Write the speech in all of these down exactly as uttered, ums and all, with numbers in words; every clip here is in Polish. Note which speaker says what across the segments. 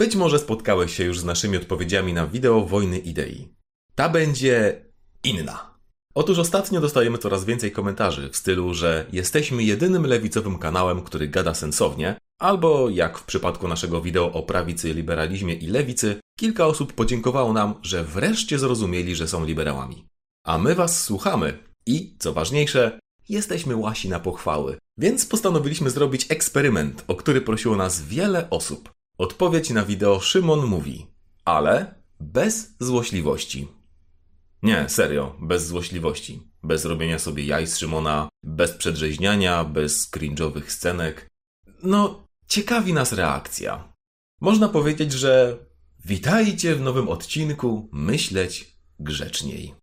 Speaker 1: Być może spotkałeś się już z naszymi odpowiedziami na wideo Wojny Idei. Ta będzie inna. Otóż ostatnio dostajemy coraz więcej komentarzy w stylu, że jesteśmy jedynym lewicowym kanałem, który gada sensownie, albo jak w przypadku naszego wideo o prawicy, liberalizmie i lewicy, kilka osób podziękowało nam, że wreszcie zrozumieli, że są liberałami. A my was słuchamy i, co ważniejsze, jesteśmy łasi na pochwały. Więc postanowiliśmy zrobić eksperyment, o który prosiło nas wiele osób. Odpowiedź na wideo Szymon mówi, ale bez złośliwości. Nie, serio, bez złośliwości. Bez robienia sobie jaj z Szymona, bez przedrzeźniania, bez cringe'owych scenek. No, ciekawi nas reakcja. Można powiedzieć, że witajcie w nowym odcinku Myśleć Grzeczniej.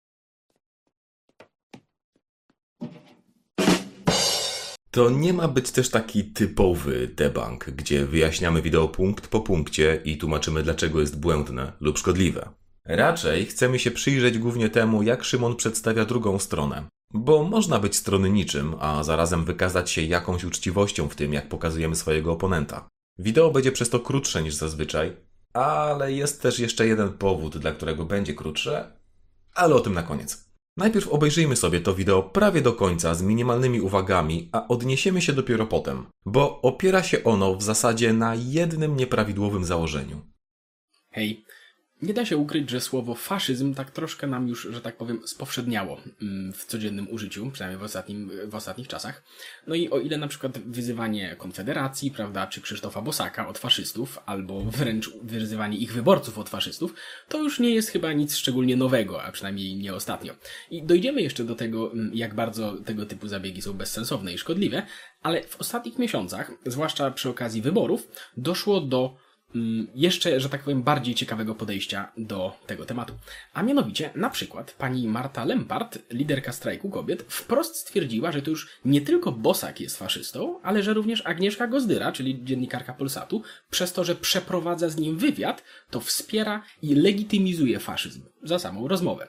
Speaker 1: To nie ma być też taki typowy debunk, gdzie wyjaśniamy wideo punkt po punkcie i tłumaczymy, dlaczego jest błędne lub szkodliwe. Raczej chcemy się przyjrzeć głównie temu, jak Szymon przedstawia drugą stronę. Bo można być stronniczym, a zarazem wykazać się jakąś uczciwością w tym, jak pokazujemy swojego oponenta. Wideo będzie przez to krótsze niż zazwyczaj, ale jest też jeszcze jeden powód, dla którego będzie krótsze, ale o tym na koniec. Najpierw obejrzyjmy sobie to wideo prawie do końca z minimalnymi uwagami, a odniesiemy się dopiero potem, bo opiera się ono w zasadzie na jednym nieprawidłowym założeniu.
Speaker 2: Hej, nie da się ukryć, że słowo faszyzm tak troszkę nam już, że tak powiem, spowszedniało w codziennym użyciu, przynajmniej w, ostatnim, w ostatnich czasach. No i o ile na przykład wyzywanie Konfederacji, prawda, czy Krzysztofa Bosaka od faszystów, albo wręcz wyzywanie ich wyborców od faszystów, to już nie jest chyba nic szczególnie nowego, a przynajmniej nie ostatnio. I dojdziemy jeszcze do tego, jak bardzo tego typu zabiegi są bezsensowne i szkodliwe, ale w ostatnich miesiącach, zwłaszcza przy okazji wyborów, doszło do jeszcze, że tak powiem, bardziej ciekawego podejścia do tego tematu. A mianowicie, na przykład, pani Marta Lempart, liderka strajku kobiet, wprost stwierdziła, że to już nie tylko Bosak jest faszystą, ale że również Agnieszka Gozdyra, czyli dziennikarka Polsatu, przez to, że przeprowadza z nim wywiad, to wspiera i legitymizuje faszyzm za samą rozmowę.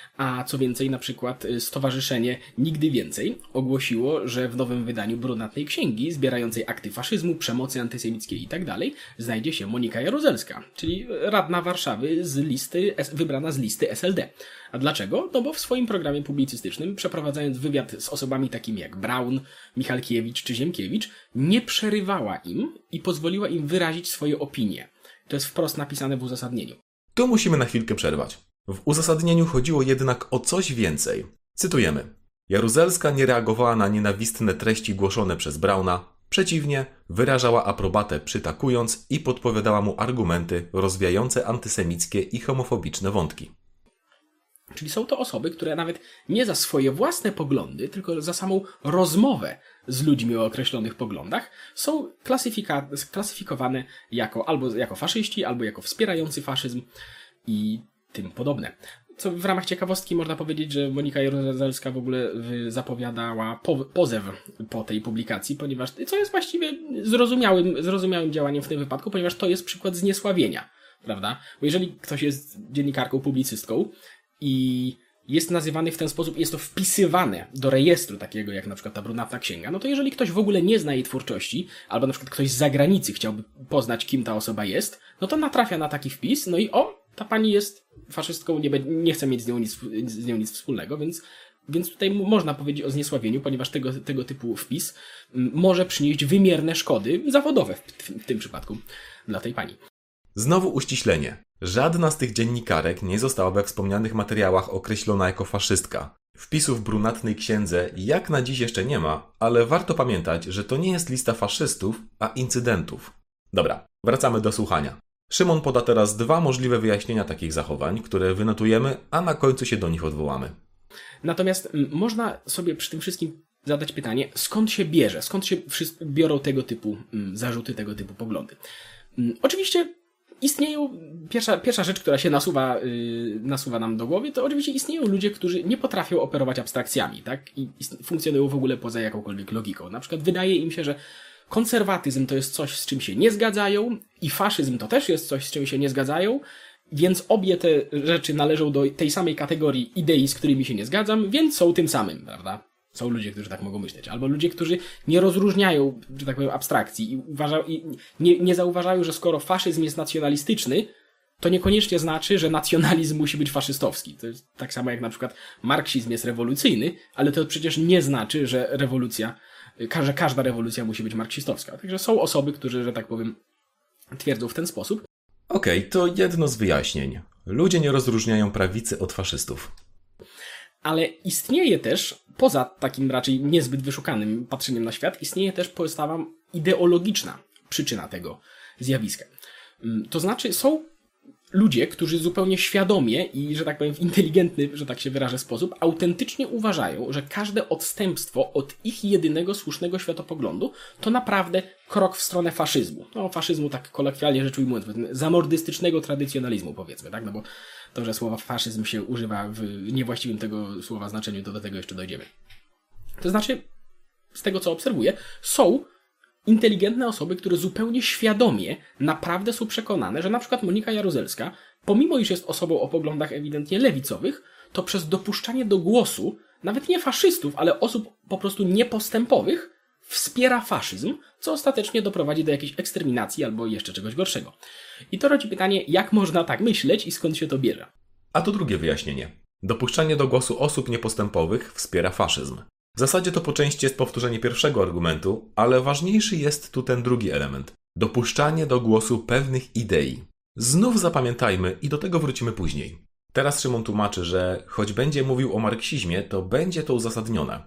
Speaker 2: A co więcej, na przykład Stowarzyszenie Nigdy Więcej ogłosiło, że w nowym wydaniu brunatnej księgi zbierającej akty faszyzmu, przemocy antysemickiej itd. Znajdzie się Monika Jaruzelska, czyli radna Warszawy z listy, wybrana z listy S L D. A dlaczego? No bo w swoim programie publicystycznym, przeprowadzając wywiad z osobami takimi jak Braun, Michalkiewicz czy Ziemkiewicz, nie przerywała im i pozwoliła im wyrazić swoje opinie. To jest wprost napisane w uzasadnieniu.
Speaker 1: Tu musimy na chwilkę przerwać. W uzasadnieniu chodziło jednak o coś więcej. Cytujemy. Jaruzelska nie reagowała na nienawistne treści głoszone przez Brauna. Przeciwnie, wyrażała aprobatę przytakując i podpowiadała mu argumenty rozwijające antysemickie i homofobiczne wątki.
Speaker 2: Czyli są to osoby, które nawet nie za swoje własne poglądy, tylko za samą rozmowę z ludźmi o określonych poglądach są klasyfika- klasyfikowane jako albo jako faszyści, albo jako wspierający faszyzm i tym podobne. Co w ramach ciekawostki można powiedzieć, że Monika Jaruzelska w ogóle zapowiadała po, pozew po tej publikacji, ponieważ, co jest właściwie zrozumiałym, zrozumiałym działaniem w tym wypadku, ponieważ to jest przykład zniesławienia, prawda? Bo jeżeli ktoś jest dziennikarką, publicystką i jest nazywany w ten sposób, jest to wpisywane do rejestru takiego jak na przykład ta brunatna księga, no to jeżeli ktoś w ogóle nie zna jej twórczości, albo na przykład ktoś z zagranicy chciałby poznać, kim ta osoba jest, no to natrafia na taki wpis, no i o, ta pani jest faszystką, nie, nie chce mieć z nią nic, z nią nic wspólnego, więc, więc tutaj można powiedzieć o zniesławieniu, ponieważ tego, tego typu wpis może przynieść wymierne szkody zawodowe w, w tym przypadku dla tej pani.
Speaker 1: Znowu uściślenie. Żadna z tych dziennikarek nie została we wspomnianych materiałach określona jako faszystka. Wpisów w brunatnej księdze jak na dziś jeszcze nie ma, ale warto pamiętać, że to nie jest lista faszystów, a incydentów. Dobra, wracamy do słuchania. Szymon poda teraz dwa możliwe wyjaśnienia takich zachowań, które wynotujemy, a na końcu się do nich odwołamy.
Speaker 2: Natomiast m, można sobie przy tym wszystkim zadać pytanie, skąd się bierze, skąd się biorą tego typu m, zarzuty, tego typu poglądy. M, oczywiście istnieją, pierwsza, pierwsza rzecz, która się nasuwa, yy, nasuwa nam do głowy, to oczywiście istnieją ludzie, którzy nie potrafią operować abstrakcjami, tak? I funkcjonują w ogóle poza jakąkolwiek logiką. Na przykład wydaje im się, że konserwatyzm to jest coś, z czym się nie zgadzają i faszyzm to też jest coś, z czym się nie zgadzają, więc obie te rzeczy należą do tej samej kategorii idei, z którymi się nie zgadzam, więc są tym samym, prawda? Są ludzie, którzy tak mogą myśleć. Albo ludzie, którzy nie rozróżniają, że tak powiem, abstrakcji i, uważają, i nie, nie zauważają, że skoro faszyzm jest nacjonalistyczny, to niekoniecznie znaczy, że nacjonalizm musi być faszystowski. To jest tak samo jak na przykład marksizm jest rewolucyjny, ale to przecież nie znaczy, że rewolucja, że każda rewolucja musi być marksistowska. Także są osoby, którzy, że tak powiem, twierdzą w ten sposób.
Speaker 1: Okej, okay, to jedno z wyjaśnień. Ludzie nie rozróżniają prawicy od faszystów.
Speaker 2: Ale istnieje też, poza takim raczej niezbyt wyszukanym patrzeniem na świat, istnieje też postawa ideologiczna przyczyna tego zjawiska. To znaczy są ludzie, którzy zupełnie świadomie i, że tak powiem, w inteligentny, że tak się wyrażę, sposób autentycznie uważają, że każde odstępstwo od ich jedynego słusznego światopoglądu to naprawdę krok w stronę faszyzmu. No, faszyzmu tak kolokwialnie rzecz ujmując, zamordystycznego tradycjonalizmu, powiedzmy, tak? No bo to, że słowa faszyzm się używa w niewłaściwym tego słowa znaczeniu, to do tego jeszcze dojdziemy. To znaczy, z tego co obserwuję, są inteligentne osoby, które zupełnie świadomie naprawdę są przekonane, że na przykład Monika Jaruzelska, pomimo iż jest osobą o poglądach ewidentnie lewicowych, to przez dopuszczanie do głosu nawet nie faszystów, ale osób po prostu niepostępowych wspiera faszyzm, co ostatecznie doprowadzi do jakiejś eksterminacji albo jeszcze czegoś gorszego. I to rodzi pytanie, jak można tak myśleć i skąd się to bierze?
Speaker 1: A to drugie wyjaśnienie. Dopuszczanie do głosu osób niepostępowych wspiera faszyzm. W zasadzie to po części jest powtórzenie pierwszego argumentu, ale ważniejszy jest tu ten drugi element. Dopuszczanie do głosu pewnych idei. Znów zapamiętajmy i do tego wrócimy później. Teraz Szymon tłumaczy, że choć będzie mówił o marksizmie, to będzie to uzasadnione.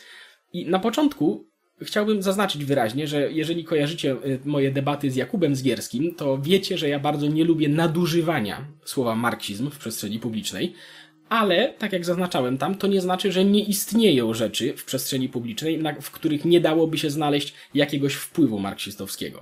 Speaker 2: I na początku chciałbym zaznaczyć wyraźnie, że jeżeli kojarzycie moje debaty z Jakubem Zgierskim, to wiecie, że ja bardzo nie lubię nadużywania słowa marksizm w przestrzeni publicznej, ale, tak jak zaznaczałem tam, to nie znaczy, że nie istnieją rzeczy w przestrzeni publicznej, w których nie dałoby się znaleźć jakiegoś wpływu marksistowskiego.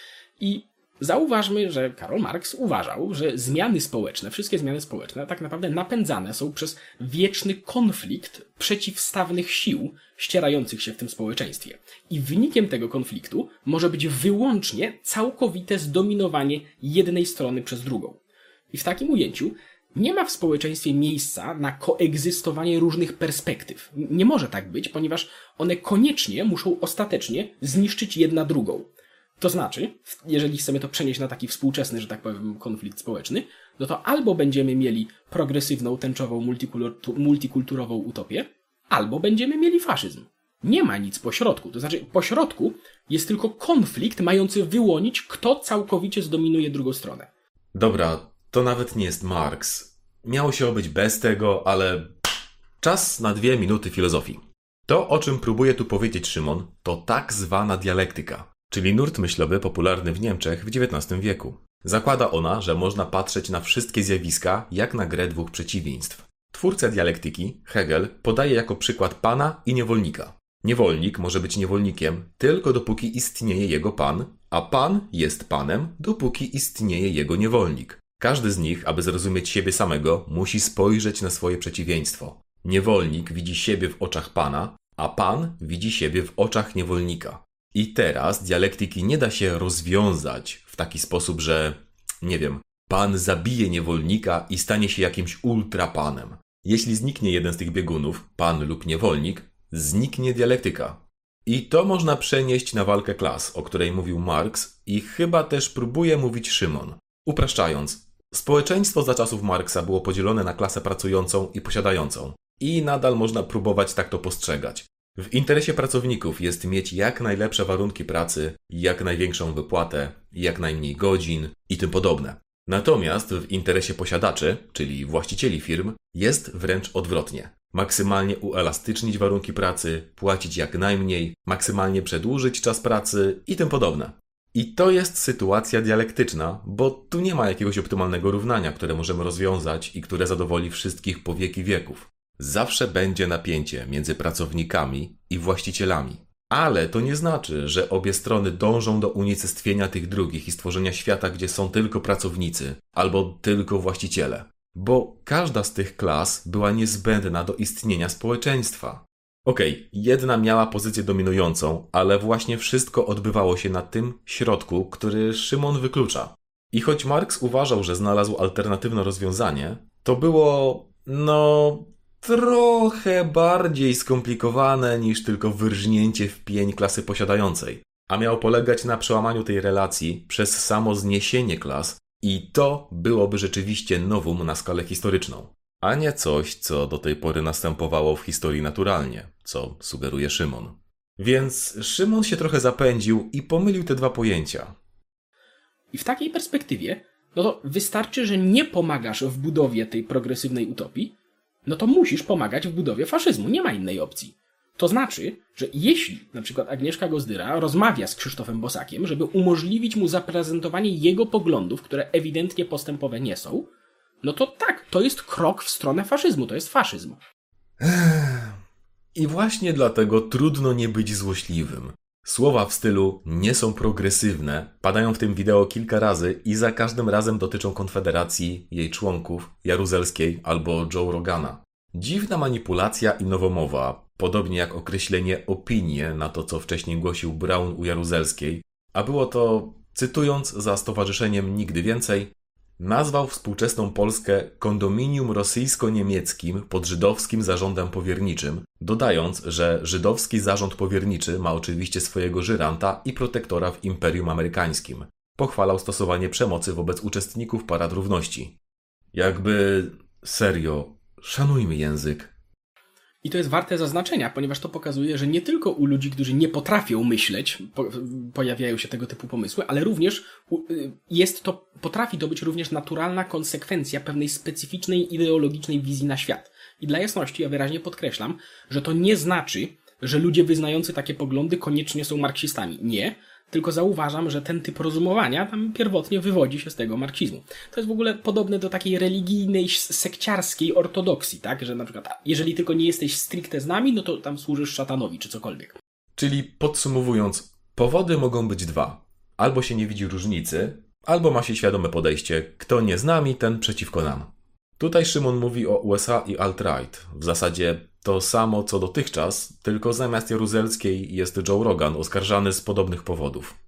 Speaker 2: I zauważmy, że Karol Marx uważał, że zmiany społeczne, wszystkie zmiany społeczne tak naprawdę napędzane są przez wieczny konflikt przeciwstawnych sił ścierających się w tym społeczeństwie. I wynikiem tego konfliktu może być wyłącznie całkowite zdominowanie jednej strony przez drugą. I w takim ujęciu nie ma w społeczeństwie miejsca na koegzystowanie różnych perspektyw. Nie może tak być, ponieważ one koniecznie muszą ostatecznie zniszczyć jedna drugą. To znaczy, jeżeli chcemy to przenieść na taki współczesny, że tak powiem, konflikt społeczny, no to albo będziemy mieli progresywną, tęczową, multikulturową utopię, albo będziemy mieli faszyzm. Nie ma nic pośrodku. To znaczy, pośrodku jest tylko konflikt mający wyłonić, kto całkowicie zdominuje drugą stronę.
Speaker 1: Dobra, to nawet nie jest Marx. Miało się obyć bez tego, ale czas na dwie minuty filozofii. To, o czym próbuje tu powiedzieć Szymon, to tak zwana dialektyka, czyli nurt myślowy popularny w Niemczech w dziewiętnastym wieku. Zakłada ona, że można patrzeć na wszystkie zjawiska jak na grę dwóch przeciwieństw. Twórca dialektyki, Hegel, podaje jako przykład pana i niewolnika. Niewolnik może być niewolnikiem tylko dopóki istnieje jego pan, a pan jest panem dopóki istnieje jego niewolnik. Każdy z nich, aby zrozumieć siebie samego, musi spojrzeć na swoje przeciwieństwo. Niewolnik widzi siebie w oczach pana, a pan widzi siebie w oczach niewolnika. I teraz dialektyki nie da się rozwiązać w taki sposób, że, nie wiem, pan zabije niewolnika i stanie się jakimś ultrapanem. Jeśli zniknie jeden z tych biegunów, pan lub niewolnik, zniknie dialektyka. I to można przenieść na walkę klas, o której mówił Marx i chyba też próbuje mówić Szymon. Upraszczając, społeczeństwo za czasów Marksa było podzielone na klasę pracującą i posiadającą. I nadal można próbować tak to postrzegać. W interesie pracowników jest mieć jak najlepsze warunki pracy, jak największą wypłatę, jak najmniej godzin i tym podobne. Natomiast w interesie posiadaczy, czyli właścicieli firm, jest wręcz odwrotnie. Maksymalnie uelastycznić warunki pracy, płacić jak najmniej, maksymalnie przedłużyć czas pracy i tym podobne. I to jest sytuacja dialektyczna, bo tu nie ma jakiegoś optymalnego równania, które możemy rozwiązać i które zadowoli wszystkich po wieki wieków. Zawsze będzie napięcie między pracownikami i właścicielami. Ale to nie znaczy, że obie strony dążą do unicestwienia tych drugich i stworzenia świata, gdzie są tylko pracownicy albo tylko właściciele. Bo każda z tych klas była niezbędna do istnienia społeczeństwa. Okej, jedna miała pozycję dominującą, ale właśnie wszystko odbywało się na tym środku, który Szymon wyklucza. I choć Marx uważał, że znalazł alternatywne rozwiązanie, to było, no, trochę bardziej skomplikowane niż tylko wyrżnięcie w pień klasy posiadającej, a miało polegać na przełamaniu tej relacji przez samo zniesienie klas i to byłoby rzeczywiście novum na skalę historyczną, a nie coś, co do tej pory następowało w historii naturalnie, co sugeruje Szymon. Więc Szymon się trochę zapędził i pomylił te dwa pojęcia.
Speaker 2: I w takiej perspektywie, no to wystarczy, że nie pomagasz w budowie tej progresywnej utopii, no to musisz pomagać w budowie faszyzmu. Nie ma innej opcji. To znaczy, że jeśli na przykład Agnieszka Gozdyra rozmawia z Krzysztofem Bosakiem, żeby umożliwić mu zaprezentowanie jego poglądów, które ewidentnie postępowe nie są, no to tak, to jest krok w stronę faszyzmu, to jest faszyzm.
Speaker 1: I właśnie dlatego trudno nie być złośliwym. Słowa w stylu nie są progresywne padają w tym wideo kilka razy i za każdym razem dotyczą Konfederacji, jej członków, Jaruzelskiej albo Joe Rogana. Dziwna manipulacja i nowomowa, podobnie jak określenie opinie na to, co wcześniej głosił Braun u Jaruzelskiej, a było to, cytując za stowarzyszeniem Nigdy Więcej, nazwał współczesną Polskę kondominium rosyjsko-niemieckim pod żydowskim zarządem powierniczym, dodając, że żydowski zarząd powierniczy ma oczywiście swojego żyranta i protektora w Imperium Amerykańskim. Pochwalał stosowanie przemocy wobec uczestników Parad Równości. Jakby serio, szanujmy język.
Speaker 2: I to jest warte zaznaczenia, ponieważ to pokazuje, że nie tylko u ludzi, którzy nie potrafią myśleć, po, pojawiają się tego typu pomysły, ale również jest to, potrafi to być również naturalna konsekwencja pewnej specyficznej ideologicznej wizji na świat. I dla jasności ja wyraźnie podkreślam, że to nie znaczy, że ludzie wyznający takie poglądy koniecznie są marksistami. Nie. Tylko zauważam, że ten typ rozumowania tam pierwotnie wywodzi się z tego marksizmu. To jest w ogóle podobne do takiej religijnej, sekciarskiej ortodoksji, tak? Że na przykład, jeżeli tylko nie jesteś stricte z nami, no to tam służysz szatanowi, czy cokolwiek.
Speaker 1: Czyli podsumowując, powody mogą być dwa. Albo się nie widzi różnicy, albo ma się świadome podejście, kto nie z nami, ten przeciwko nam. Tutaj Szymon mówi o U S A i alt-right. W zasadzie to samo co dotychczas, tylko zamiast Jaruzelskiej jest Joe Rogan oskarżany z podobnych powodów.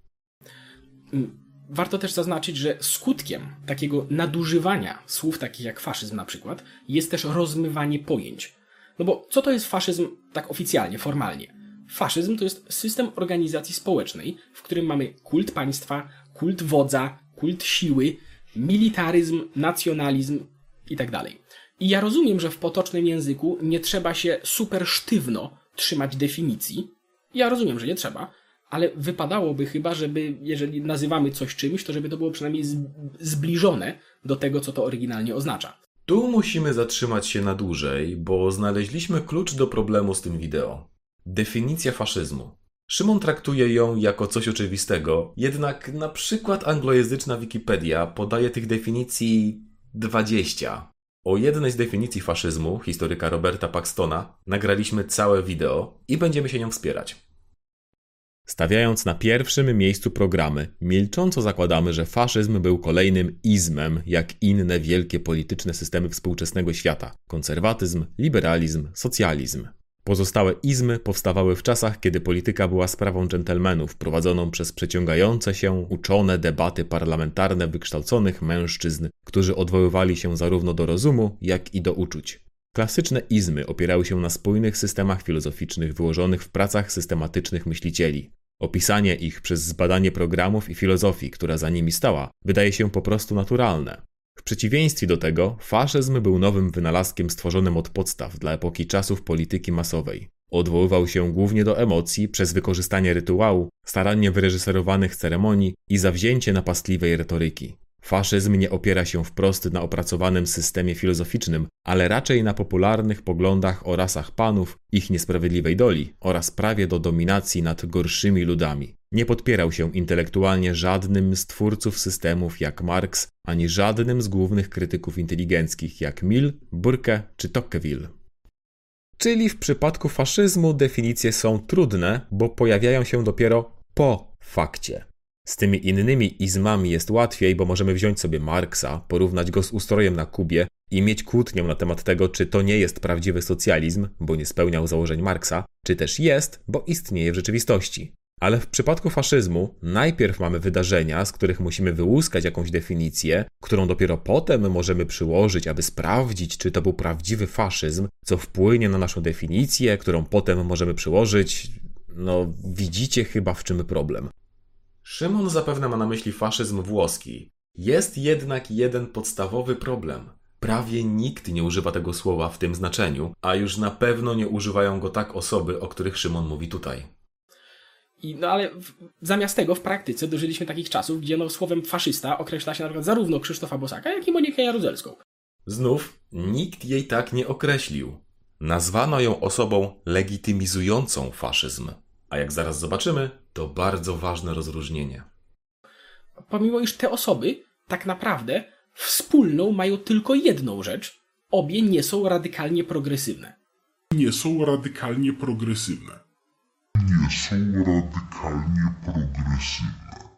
Speaker 2: Warto też zaznaczyć, że skutkiem takiego nadużywania słów takich jak faszyzm na przykład jest też rozmywanie pojęć. No bo co to jest faszyzm tak oficjalnie, formalnie? Faszyzm to jest system organizacji społecznej, w którym mamy kult państwa, kult wodza, kult siły, militaryzm, nacjonalizm i tak dalej. I ja rozumiem, że w potocznym języku nie trzeba się super sztywno trzymać definicji. Ja rozumiem, że nie trzeba, ale wypadałoby chyba, żeby jeżeli nazywamy coś czymś, to żeby to było przynajmniej zbliżone do tego, co to oryginalnie oznacza.
Speaker 1: Tu musimy zatrzymać się na dłużej, bo znaleźliśmy klucz do problemu z tym wideo. Definicja faszyzmu. Szymon traktuje ją jako coś oczywistego, jednak na przykład anglojęzyczna Wikipedia podaje tych definicji dwadzieścia. O jednej z definicji faszyzmu, historyka Roberta Paxtona, nagraliśmy całe wideo i będziemy się nią wspierać. Stawiając na pierwszym miejscu programy, milcząco zakładamy, że faszyzm był kolejnym izmem, jak inne wielkie polityczne systemy współczesnego świata. Konserwatyzm, liberalizm, socjalizm. Pozostałe izmy powstawały w czasach, kiedy polityka była sprawą dżentelmenów, prowadzoną przez przeciągające się, uczone debaty parlamentarne wykształconych mężczyzn, którzy odwoływali się zarówno do rozumu, jak i do uczuć. Klasyczne izmy opierały się na spójnych systemach filozoficznych wyłożonych w pracach systematycznych myślicieli. Opisanie ich przez zbadanie programów i filozofii, która za nimi stała, wydaje się po prostu naturalne. W przeciwieństwie do tego, faszyzm był nowym wynalazkiem stworzonym od podstaw dla epoki czasów polityki masowej. Odwoływał się głównie do emocji przez wykorzystanie rytuału, starannie wyreżyserowanych ceremonii i zawzięcie napastliwej retoryki. Faszyzm nie opiera się wprost na opracowanym systemie filozoficznym, ale raczej na popularnych poglądach o rasach panów, ich niesprawiedliwej doli oraz prawie do dominacji nad gorszymi ludami. Nie podpierał się intelektualnie żadnym z twórców systemów jak Marx, ani żadnym z głównych krytyków inteligenckich jak Mill, Burke czy Tocqueville. Czyli w przypadku faszyzmu definicje są trudne, bo pojawiają się dopiero po fakcie. Z tymi innymi izmami jest łatwiej, bo możemy wziąć sobie Marksa, porównać go z ustrojem na Kubie i mieć kłótnię na temat tego, czy to nie jest prawdziwy socjalizm, bo nie spełniał założeń Marksa, czy też jest, bo istnieje w rzeczywistości. Ale w przypadku faszyzmu najpierw mamy wydarzenia, z których musimy wyłuskać jakąś definicję, którą dopiero potem możemy przyłożyć, aby sprawdzić, czy to był prawdziwy faszyzm, co wpłynie na naszą definicję, którą potem możemy przyłożyć. No, widzicie chyba, w czym problem. Szymon zapewne ma na myśli faszyzm włoski. Jest jednak jeden podstawowy problem. Prawie nikt nie używa tego słowa w tym znaczeniu, a już na pewno nie używają go tak osoby, o których Szymon mówi tutaj.
Speaker 2: I, no ale w, zamiast tego w praktyce dożyliśmy takich czasów, gdzie no, słowem faszysta określa się na przykład zarówno Krzysztofa Bosaka, jak i Monikę Jaruzelską.
Speaker 1: Znów nikt jej tak nie określił. Nazwano ją osobą legitymizującą faszyzm. A jak zaraz zobaczymy, to bardzo ważne rozróżnienie.
Speaker 2: Pomimo iż te osoby tak naprawdę wspólną mają tylko jedną rzecz. Obie nie są radykalnie progresywne.
Speaker 3: Nie są radykalnie progresywne. Nie są radykalnie progresywne.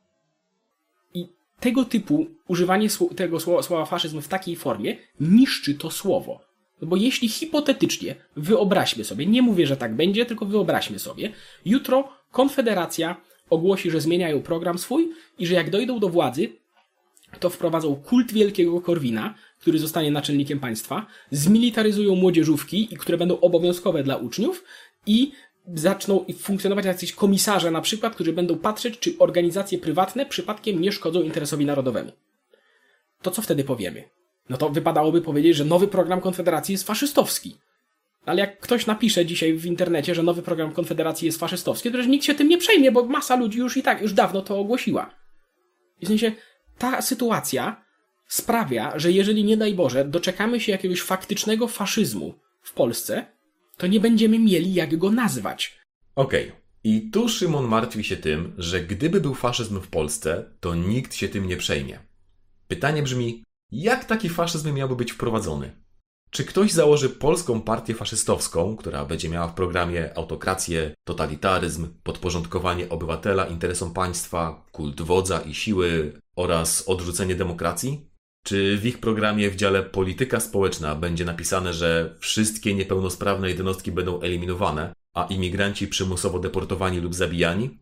Speaker 2: I tego typu używanie tego słowa, słowa faszyzm w takiej formie niszczy to słowo. No bo jeśli hipotetycznie, wyobraźmy sobie, nie mówię, że tak będzie, tylko wyobraźmy sobie, jutro Konfederacja ogłosi, że zmieniają program swój i że jak dojdą do władzy, to wprowadzą kult Wielkiego Korwina, który zostanie naczelnikiem państwa, zmilitaryzują młodzieżówki, które będą obowiązkowe dla uczniów i zaczną funkcjonować jacyś komisarze na przykład, którzy będą patrzeć, czy organizacje prywatne przypadkiem nie szkodzą interesowi narodowemu. To co wtedy powiemy? No to wypadałoby powiedzieć, że nowy program Konfederacji jest faszystowski. Ale jak ktoś napisze dzisiaj w internecie, że nowy program Konfederacji jest faszystowski, to też nikt się tym nie przejmie, bo masa ludzi już i tak, już dawno to ogłosiła. I w sensie ta sytuacja sprawia, że jeżeli nie daj Boże doczekamy się jakiegoś faktycznego faszyzmu w Polsce, to nie będziemy mieli jak go nazwać.
Speaker 1: Okej. Okay. I tu Szymon martwi się tym, że gdyby był faszyzm w Polsce, to nikt się tym nie przejmie. Pytanie brzmi, jak taki faszyzm miałby być wprowadzony? Czy ktoś założy polską partię faszystowską, która będzie miała w programie autokrację, totalitaryzm, podporządkowanie obywatela interesom państwa, kult wodza i siły oraz odrzucenie demokracji? Czy w ich programie w dziale polityka społeczna będzie napisane, że wszystkie niepełnosprawne jednostki będą eliminowane, a imigranci przymusowo deportowani lub zabijani?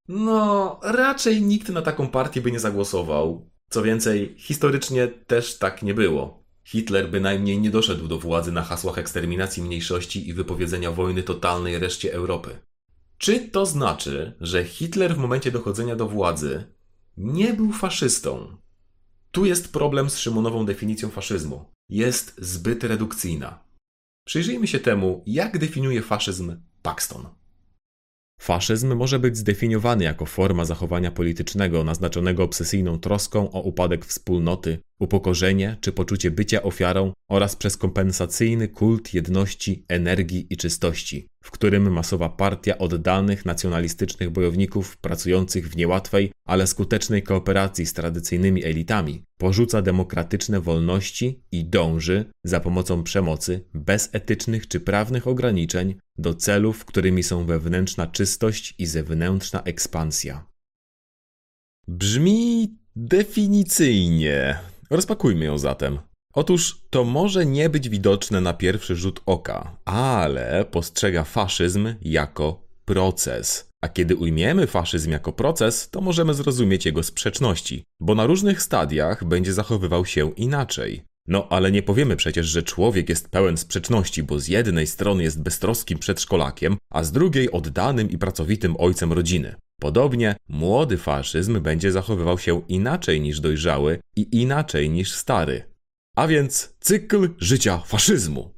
Speaker 1: No, raczej nikt na taką partię by nie zagłosował. Co więcej, historycznie też tak nie było. Hitler bynajmniej nie doszedł do władzy na hasłach eksterminacji mniejszości i wypowiedzenia wojny totalnej reszcie Europy. Czy to znaczy, że Hitler w momencie dochodzenia do władzy nie był faszystą? Tu jest problem z Szymonową definicją faszyzmu. Jest zbyt redukcyjna. Przyjrzyjmy się temu, jak definiuje faszyzm Paxton. Faszyzm może być zdefiniowany jako forma zachowania politycznego naznaczonego obsesyjną troską o upadek wspólnoty, upokorzenie czy poczucie bycia ofiarą oraz przez kompensacyjny kult jedności, energii i czystości, w którym masowa partia oddanych nacjonalistycznych bojowników pracujących w niełatwej, ale skutecznej kooperacji z tradycyjnymi elitami porzuca demokratyczne wolności i dąży, za pomocą przemocy, bez etycznych czy prawnych ograniczeń, do celów, którymi są wewnętrzna czystość i zewnętrzna ekspansja. Brzmi definicyjnie. Rozpakujmy ją zatem. Otóż to może nie być widoczne na pierwszy rzut oka, ale postrzega faszyzm jako proces. A kiedy ujmiemy faszyzm jako proces, to możemy zrozumieć jego sprzeczności, bo na różnych stadiach będzie zachowywał się inaczej. No ale nie powiemy przecież, że człowiek jest pełen sprzeczności, bo z jednej strony jest beztroskim przedszkolakiem, a z drugiej oddanym i pracowitym ojcem rodziny. Podobnie młody faszyzm będzie zachowywał się inaczej niż dojrzały i inaczej niż stary. A więc cykl życia faszyzmu.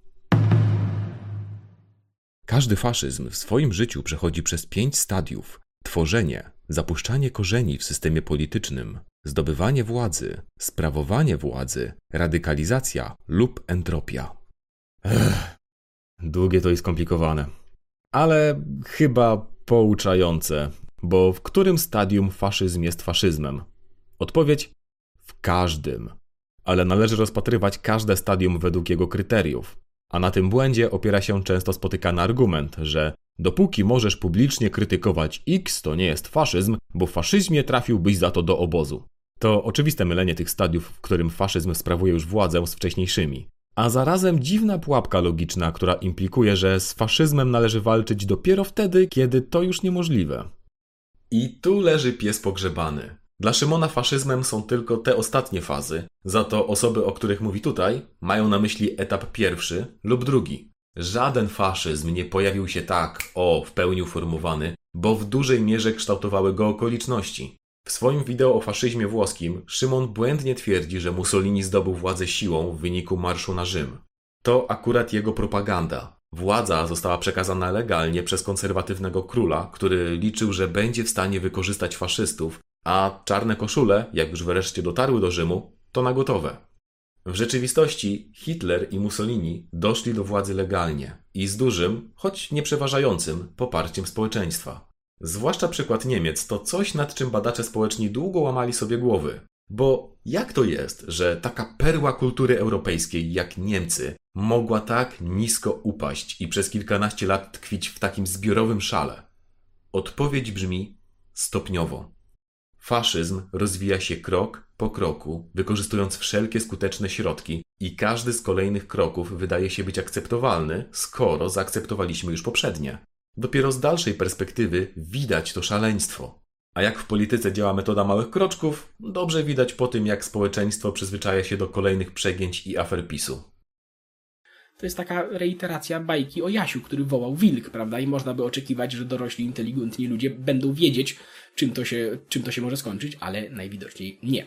Speaker 1: Każdy faszyzm w swoim życiu przechodzi przez pięć stadiów. Tworzenie, zapuszczanie korzeni w systemie politycznym, zdobywanie władzy, sprawowanie władzy, radykalizacja lub entropia. Ech, długie to i skomplikowane. Ale chyba pouczające, bo w którym stadium faszyzm jest faszyzmem? Odpowiedź: w każdym. Ale należy rozpatrywać każde stadium według jego kryteriów. A na tym błędzie opiera się często spotykany argument, że dopóki możesz publicznie krytykować X, to nie jest faszyzm, bo w faszyzmie trafiłbyś za to do obozu. To oczywiste mylenie tych stadiów, w którym faszyzm sprawuje już władzę, z wcześniejszymi. A zarazem dziwna pułapka logiczna, która implikuje, że z faszyzmem należy walczyć dopiero wtedy, kiedy to już niemożliwe. I tu leży pies pogrzebany. Dla Szymona faszyzmem są tylko te ostatnie fazy, za to osoby, o których mówi tutaj, mają na myśli etap pierwszy lub drugi. Żaden faszyzm nie pojawił się tak, o, w pełni uformowany, bo w dużej mierze kształtowały go okoliczności. W swoim wideo o faszyzmie włoskim Szymon błędnie twierdzi, że Mussolini zdobył władzę siłą w wyniku marszu na Rzym. To akurat jego propaganda. Władza została przekazana legalnie przez konserwatywnego króla, który liczył, że będzie w stanie wykorzystać faszystów, a czarne koszule, jak już wreszcie dotarły do Rzymu, to na gotowe. W rzeczywistości Hitler i Mussolini doszli do władzy legalnie i z dużym, choć nieprzeważającym, poparciem społeczeństwa. Zwłaszcza przykład Niemiec to coś, nad czym badacze społeczni długo łamali sobie głowy. Bo jak to jest, że taka perła kultury europejskiej jak Niemcy mogła tak nisko upaść i przez kilkanaście lat tkwić w takim zbiorowym szale? Odpowiedź brzmi stopniowo. Faszyzm rozwija się krok po kroku, wykorzystując wszelkie skuteczne środki i każdy z kolejnych kroków wydaje się być akceptowalny, skoro zaakceptowaliśmy już poprzednie. Dopiero z dalszej perspektywy widać to szaleństwo. A jak w polityce działa metoda małych kroczków, dobrze widać po tym, jak społeczeństwo przyzwyczaja się do kolejnych przegięć i afer PiSu.
Speaker 2: To jest taka reiteracja bajki o Jasiu, który wołał wilk, prawda? I można by oczekiwać, że dorośli, inteligentni ludzie będą wiedzieć, czym to się, czym to się może skończyć, ale najwidoczniej nie.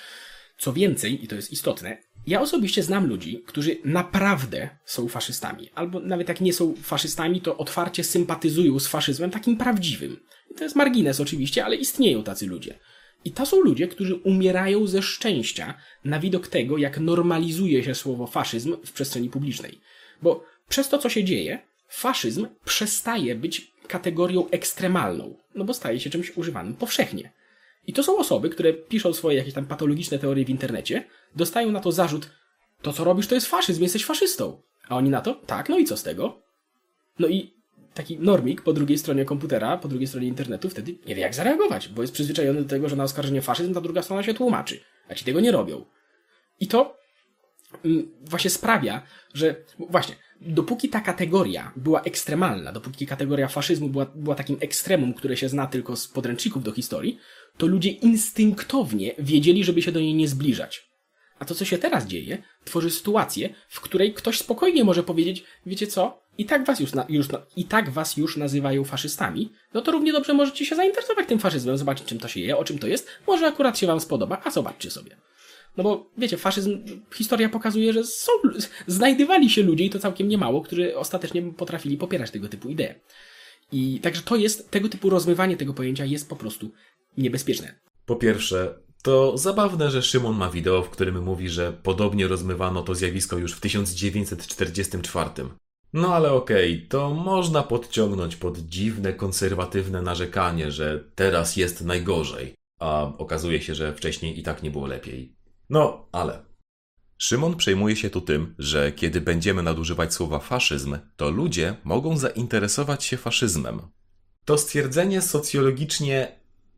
Speaker 2: Co więcej, i to jest istotne, ja osobiście znam ludzi, którzy naprawdę są faszystami. Albo nawet jak nie są faszystami, to otwarcie sympatyzują z faszyzmem takim prawdziwym. I to jest margines oczywiście, ale istnieją tacy ludzie. I to są ludzie, którzy umierają ze szczęścia na widok tego, jak normalizuje się słowo faszyzm w przestrzeni publicznej. Bo przez to, co się dzieje, faszyzm przestaje być kategorią ekstremalną, no bo staje się czymś używanym powszechnie. I to są osoby, które piszą swoje jakieś tam patologiczne teorie w internecie, dostają na to zarzut, to co robisz to jest faszyzm, jesteś faszystą. A oni na to, tak, no i co z tego? No i taki normik po drugiej stronie komputera, po drugiej stronie internetu wtedy nie wie jak zareagować, bo jest przyzwyczajony do tego, że na oskarżenie faszyzm ta druga strona się tłumaczy, a ci tego nie robią. I to mm, właśnie sprawia, że właśnie, dopóki ta kategoria była ekstremalna, dopóki kategoria faszyzmu była, była takim ekstremum, które się zna tylko z podręczników do historii, to ludzie instynktownie wiedzieli, żeby się do niej nie zbliżać. A to, co się teraz dzieje, tworzy sytuację, w której ktoś spokojnie może powiedzieć, wiecie co, i tak was już, na, już, i tak was już nazywają faszystami, no to równie dobrze możecie się zainteresować tym faszyzmem, zobaczyć czym to się je, o czym to jest, może akurat się wam spodoba, a zobaczcie sobie. No bo wiecie, faszyzm, historia pokazuje, że są, znajdywali się ludzie i to całkiem niemało, którzy ostatecznie potrafili popierać tego typu idee. I także to jest, tego typu rozmywanie tego pojęcia jest po prostu niebezpieczne.
Speaker 1: Po pierwsze, to zabawne, że Szymon ma wideo, w którym mówi, że podobnie rozmywano to zjawisko już w tysiąc dziewięćset czterdziestym czwartym. No ale okej, okay, to można podciągnąć pod dziwne, konserwatywne narzekanie, że teraz jest najgorzej, a okazuje się, że wcześniej i tak nie było lepiej. No, ale... Szymon przejmuje się tu tym, że kiedy będziemy nadużywać słowa faszyzm, to ludzie mogą zainteresować się faszyzmem. To stwierdzenie socjologicznie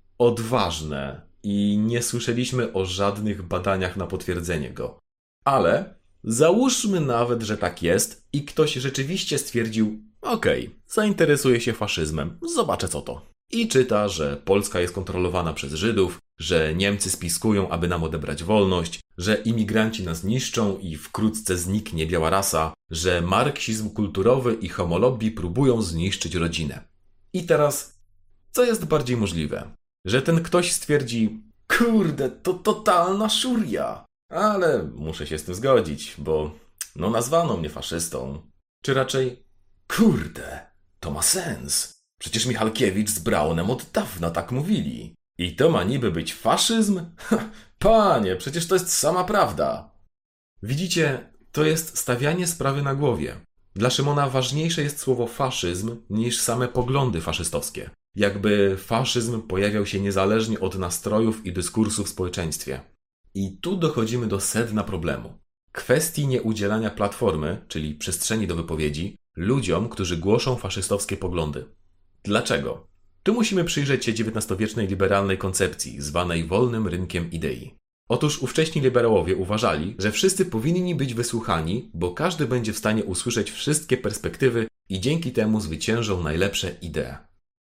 Speaker 1: odważne i nie słyszeliśmy o żadnych badaniach na potwierdzenie go. Ale załóżmy nawet, że tak jest i ktoś rzeczywiście stwierdził, okej, okay, zainteresuję się faszyzmem, zobaczę co to. I czyta, że Polska jest kontrolowana przez Żydów, że Niemcy spiskują, aby nam odebrać wolność, że imigranci nas niszczą i wkrótce zniknie biała rasa, że marksizm kulturowy i homolobby próbują zniszczyć rodzinę. I teraz, co jest bardziej możliwe? Że ten ktoś stwierdzi, kurde, to totalna szuria. Ale muszę się z tym zgodzić, bo no nazwano mnie faszystą. Czy raczej, kurde, to ma sens. Przecież Michalkiewicz z Braunem od dawna tak mówili. I to ma niby być faszyzm? Ha, panie, przecież to jest sama prawda. Widzicie, to jest stawianie sprawy na głowie. Dla Szymona ważniejsze jest słowo faszyzm niż same poglądy faszystowskie. Jakby faszyzm pojawiał się niezależnie od nastrojów i dyskursu w społeczeństwie. I tu dochodzimy do sedna problemu. Kwestii nieudzielania platformy, czyli przestrzeni do wypowiedzi, ludziom, którzy głoszą faszystowskie poglądy. Dlaczego? Tu musimy przyjrzeć się dziewiętnastowiecznej liberalnej koncepcji, zwanej wolnym rynkiem idei. Otóż ówcześni liberałowie uważali, że wszyscy powinni być wysłuchani, bo każdy będzie w stanie usłyszeć wszystkie perspektywy i dzięki temu zwyciężą najlepsze idee.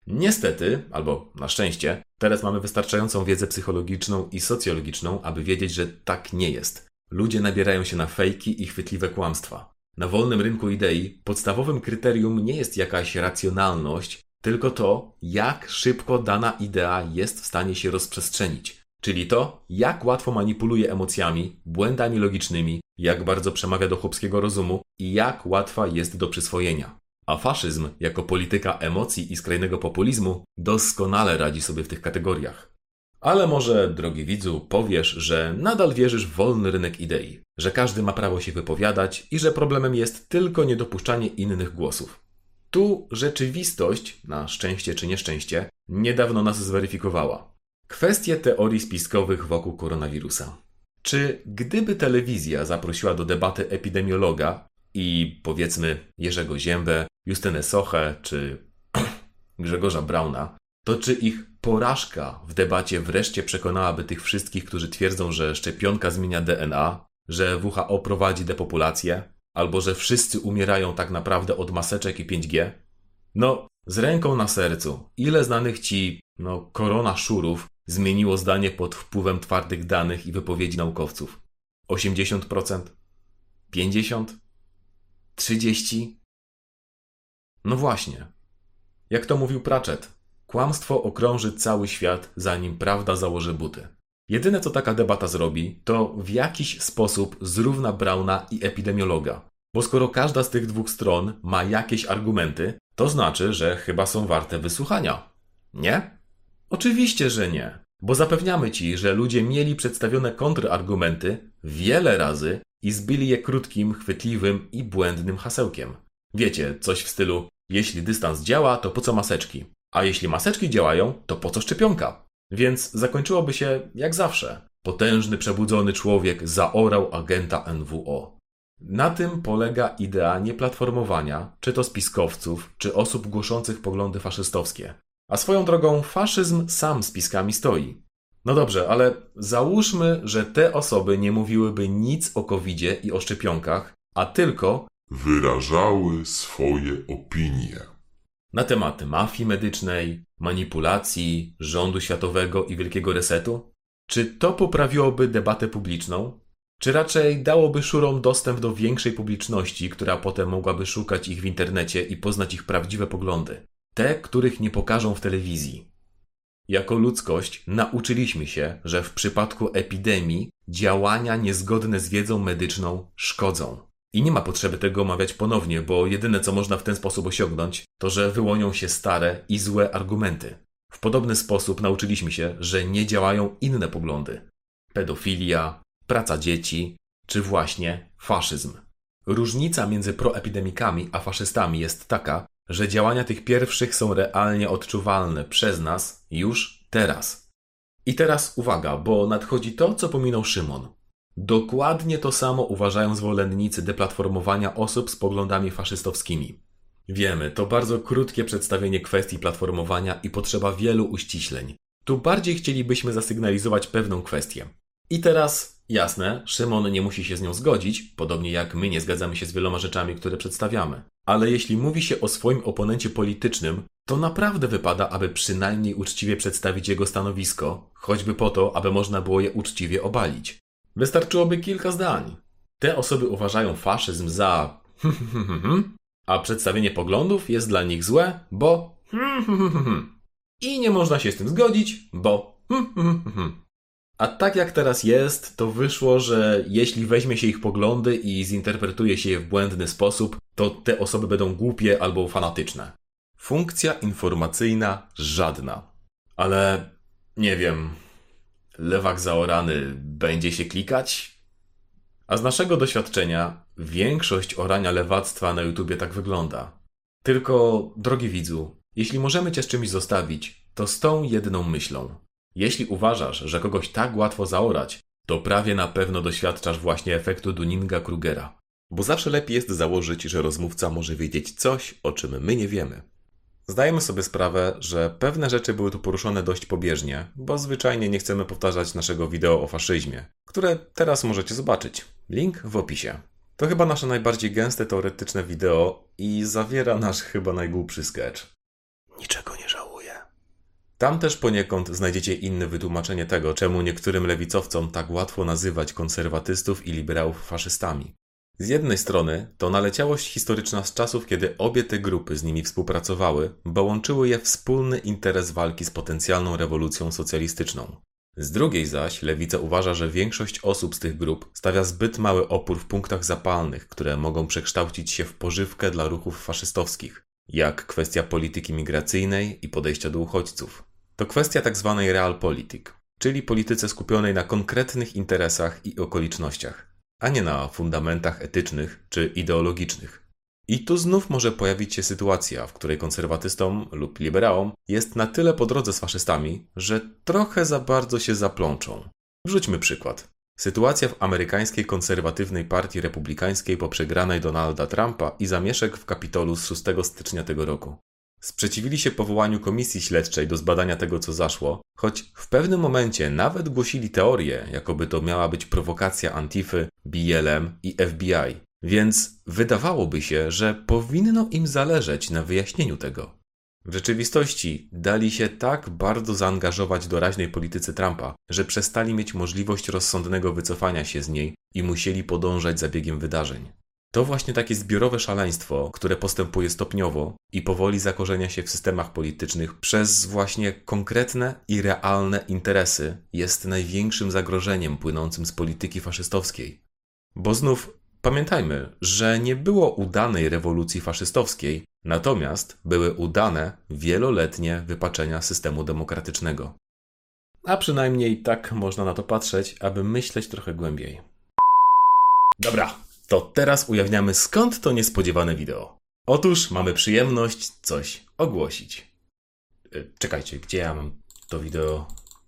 Speaker 1: Niestety, albo na szczęście, teraz mamy wystarczającą wiedzę psychologiczną i socjologiczną, aby wiedzieć, że tak nie jest. Ludzie nabierają się na fejki i chwytliwe kłamstwa. Na wolnym rynku idei podstawowym kryterium nie jest jakaś racjonalność, tylko to, jak szybko dana idea jest w stanie się rozprzestrzenić. Czyli to, jak łatwo manipuluje emocjami, błędami logicznymi, jak bardzo przemawia do chłopskiego rozumu i jak łatwa jest do przyswojenia. A faszyzm, jako polityka emocji i skrajnego populizmu, doskonale radzi sobie w tych kategoriach. Ale może, drogi widzu, powiesz, że nadal wierzysz w wolny rynek idei, że każdy ma prawo się wypowiadać i że problemem jest tylko niedopuszczanie innych głosów. Tu rzeczywistość, na szczęście czy nieszczęście, niedawno nas zweryfikowała. Kwestie teorii spiskowych wokół koronawirusa. Czy gdyby telewizja zaprosiła do debaty epidemiologa i powiedzmy Jerzego Ziębę, Justynę Sochę czy Grzegorza Brauna, to czy ich porażka w debacie wreszcie przekonałaby tych wszystkich, którzy twierdzą, że szczepionka zmienia D N A, że W H O prowadzi depopulację, albo że wszyscy umierają tak naprawdę od maseczek i pięć G? No, z ręką na sercu, ile znanych ci, no, korona szurów zmieniło zdanie pod wpływem twardych danych i wypowiedzi naukowców? osiemdziesiąt procent? pięćdziesiąt procent? trzydzieści procent? No właśnie. Jak to mówił Pratchett, kłamstwo okrąży cały świat, zanim prawda założy buty. Jedyne, co taka debata zrobi, to w jakiś sposób zrówna Brauna i epidemiologa. Bo skoro każda z tych dwóch stron ma jakieś argumenty, to znaczy, że chyba są warte wysłuchania. Nie? Oczywiście, że nie. Bo zapewniamy ci, że ludzie mieli przedstawione kontrargumenty wiele razy i zbyli je krótkim, chwytliwym i błędnym hasełkiem. Wiecie, coś w stylu: jeśli dystans działa, to po co maseczki? A jeśli maseczki działają, to po co szczepionka? Więc zakończyłoby się jak zawsze. Potężny, przebudzony człowiek zaorał agenta N W O. Na tym polega idea nieplatformowania, czy to spiskowców, czy osób głoszących poglądy faszystowskie. A swoją drogą faszyzm sam spiskami stoi. No dobrze, ale załóżmy, że te osoby nie mówiłyby nic o kowidzie i o szczepionkach, a tylko
Speaker 3: wyrażały swoje opinie
Speaker 1: na tematy mafii medycznej, manipulacji, rządu światowego i wielkiego resetu? Czy to poprawiłoby debatę publiczną? Czy raczej dałoby szurom dostęp do większej publiczności, która potem mogłaby szukać ich w internecie i poznać ich prawdziwe poglądy? Te, których nie pokażą w telewizji. Jako ludzkość nauczyliśmy się, że w przypadku epidemii działania niezgodne z wiedzą medyczną szkodzą. I nie ma potrzeby tego omawiać ponownie, bo jedyne, co można w ten sposób osiągnąć, to że wyłonią się stare i złe argumenty. W podobny sposób nauczyliśmy się, że nie działają inne poglądy. Pedofilia, praca dzieci, czy właśnie faszyzm. Różnica między proepidemikami a faszystami jest taka, że działania tych pierwszych są realnie odczuwalne przez nas już teraz. I teraz uwaga, bo nadchodzi to, co pominął Szymon. Dokładnie to samo uważają zwolennicy deplatformowania osób z poglądami faszystowskimi. Wiemy, to bardzo krótkie przedstawienie kwestii platformowania i potrzeba wielu uściśleń. Tu bardziej chcielibyśmy zasygnalizować pewną kwestię. I teraz, jasne, Szymon nie musi się z nią zgodzić, podobnie jak my nie zgadzamy się z wieloma rzeczami, które przedstawiamy. Ale jeśli mówi się o swoim oponencie politycznym, to naprawdę wypada, aby przynajmniej uczciwie przedstawić jego stanowisko, choćby po to, aby można było je uczciwie obalić. Wystarczyłoby kilka zdań. Te osoby uważają faszyzm za a przedstawienie poglądów jest dla nich złe, bo i nie można się z tym zgodzić, bo a tak jak teraz jest, to wyszło, że jeśli weźmie się ich poglądy i zinterpretuje się je w błędny sposób, to te osoby będą głupie albo fanatyczne. Funkcja informacyjna żadna. Ale nie wiem, lewak zaorany będzie się klikać? A z naszego doświadczenia większość orania lewactwa na YouTubie tak wygląda. Tylko, drogi widzu, jeśli możemy cię z czymś zostawić, to z tą jedną myślą. Jeśli uważasz, że kogoś tak łatwo zaorać, to prawie na pewno doświadczasz właśnie efektu Dunninga-Krugera. Bo zawsze lepiej jest założyć, że rozmówca może wiedzieć coś, o czym my nie wiemy. Zdajemy sobie sprawę, że pewne rzeczy były tu poruszone dość pobieżnie, bo zwyczajnie nie chcemy powtarzać naszego wideo o faszyzmie, które teraz możecie zobaczyć. Link w opisie. To chyba nasze najbardziej gęste teoretyczne wideo i zawiera nasz chyba najgłupszy sketch. Niczego nie żałuję. Tam też poniekąd znajdziecie inne wytłumaczenie tego, czemu niektórym lewicowcom tak łatwo nazywać konserwatystów i liberałów faszystami. Z jednej strony to naleciałość historyczna z czasów, kiedy obie te grupy z nimi współpracowały, bo łączyły je wspólny interes walki z potencjalną rewolucją socjalistyczną. Z drugiej zaś lewica uważa, że większość osób z tych grup stawia zbyt mały opór w punktach zapalnych, które mogą przekształcić się w pożywkę dla ruchów faszystowskich, jak kwestia polityki migracyjnej i podejścia do uchodźców. To kwestia tzw. realpolitik, czyli polityce skupionej na konkretnych interesach i okolicznościach, a nie na fundamentach etycznych czy ideologicznych. I tu znów może pojawić się sytuacja, w której konserwatystom lub liberałom jest na tyle po drodze z faszystami, że trochę za bardzo się zaplączą. Wrzućmy przykład. Sytuacja w amerykańskiej konserwatywnej partii republikańskiej po przegranej Donalda Trumpa i zamieszek w Kapitolu z szóstego stycznia tego roku. Sprzeciwili się powołaniu komisji śledczej do zbadania tego, co zaszło, choć w pewnym momencie nawet głosili teorię, jakoby to miała być prowokacja Antify, B L M i F B I. Więc wydawałoby się, że powinno im zależeć na wyjaśnieniu tego. W rzeczywistości dali się tak bardzo zaangażować w doraźnej polityce Trumpa, że przestali mieć możliwość rozsądnego wycofania się z niej i musieli podążać za biegiem wydarzeń. To właśnie takie zbiorowe szaleństwo, które postępuje stopniowo i powoli zakorzenia się w systemach politycznych przez właśnie konkretne i realne interesy, jest największym zagrożeniem płynącym z polityki faszystowskiej. Bo znów pamiętajmy, że nie było udanej rewolucji faszystowskiej, natomiast były udane wieloletnie wypaczenia systemu demokratycznego. A przynajmniej tak można na to patrzeć, aby myśleć trochę głębiej. Dobra, to teraz ujawniamy, skąd to niespodziewane wideo. Otóż mamy przyjemność coś ogłosić. Yy, czekajcie, gdzie ja mam to wideo?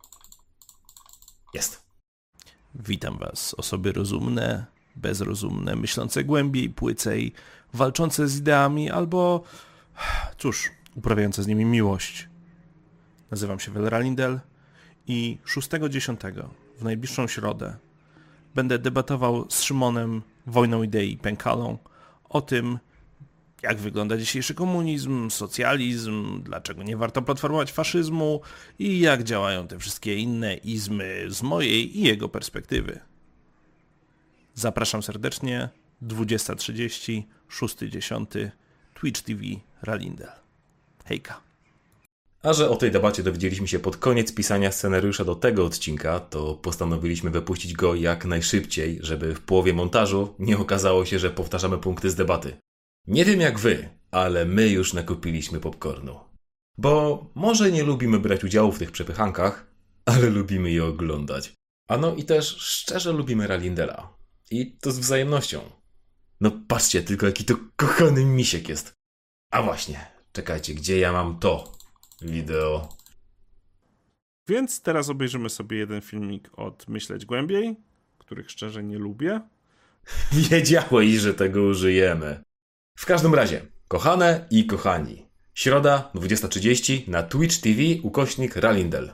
Speaker 1: Jest.
Speaker 4: Witam was, osoby rozumne, bezrozumne, myślące głębiej, płycej, walczące z ideami albo, cóż, uprawiające z nimi miłość. Nazywam się Wel Ralindel i szóstego dziesiątego w najbliższą środę będę debatował z Szymonem, Wojną Idei i Pękalą o tym, jak wygląda dzisiejszy komunizm, socjalizm, dlaczego nie warto platformować faszyzmu i jak działają te wszystkie inne izmy z mojej i jego perspektywy. Zapraszam serdecznie, dwudziesta trzydzieści, szóstego dziesiątego, Twitch T V Ralindel. Hejka.
Speaker 1: A że o tej debacie dowiedzieliśmy się pod koniec pisania scenariusza do tego odcinka, to postanowiliśmy wypuścić go jak najszybciej, żeby w połowie montażu nie okazało się, że powtarzamy punkty z debaty. Nie wiem jak wy, ale my już nakupiliśmy popcornu. Bo może nie lubimy brać udziału w tych przepychankach, ale lubimy je oglądać. A no i też szczerze lubimy Ralindela. I to z wzajemnością. No patrzcie tylko, jaki to kochany misiek jest. A właśnie, czekajcie, gdzie ja mam to wideo?
Speaker 4: Więc teraz obejrzymy sobie jeden filmik od Myśleć Głębiej, których szczerze nie lubię.
Speaker 1: Wiedziałeś, że tego użyjemy. W każdym razie, kochane i kochani, środa, dwudziesta trzydzieści na Twitch T V ukośnik Ralindel.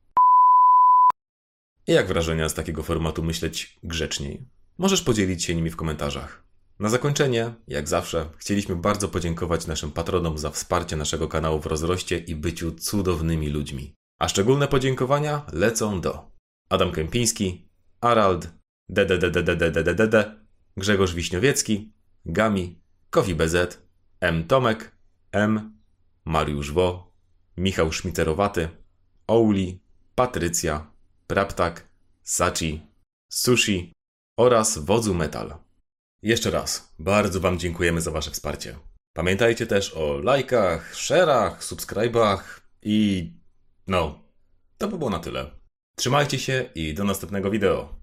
Speaker 1: I jak wrażenia z takiego formatu myśleć grzeczniej? Możesz podzielić się nimi w komentarzach. Na zakończenie, jak zawsze, chcieliśmy bardzo podziękować naszym patronom za wsparcie naszego kanału w rozroście i byciu cudownymi ludźmi. A szczególne podziękowania lecą do Adam Kępiński, Arald, DDDDDDDDD, Grzegorz Wiśniowiecki, Gami, Kofi B Z, M. Tomek, M, Mariusz Wo, Michał Szmiterowaty, Ouli, Patrycja, Praptak, Sachi, Sushi oraz Wodzu Metal. Jeszcze raz, bardzo wam dziękujemy za wasze wsparcie. Pamiętajcie też o lajkach, szerach, subskrybach i... no, to by było na tyle. Trzymajcie się i do następnego wideo.